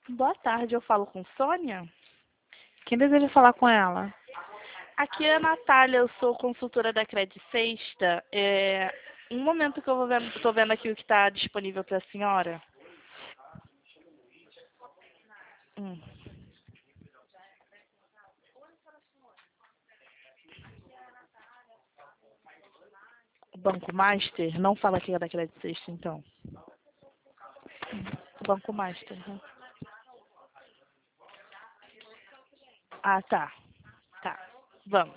Boa tarde, eu falo com Sônia. Quem deseja falar com ela? Aqui é a Natália, eu sou consultora da Credit Sexta. Um momento que eu tô vendo aqui o que está disponível para a senhora. Hum. O Banco Master? Não fala que é da Credit Sexta, então. O Banco Master. Né? Ah, tá. Tá. Vamos.